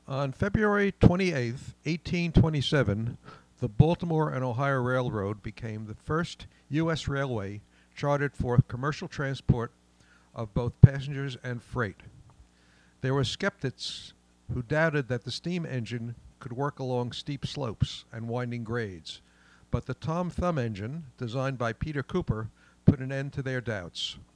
On February 28, 1827, the Baltimore and Ohio Railroad became the first U.S. railway chartered for commercial transport of both passengers and freight. There were skeptics who doubted that the steam engine could work along steep slopes and winding grades, but the Tom Thumb engine, designed by Peter Cooper, put an end to their doubts.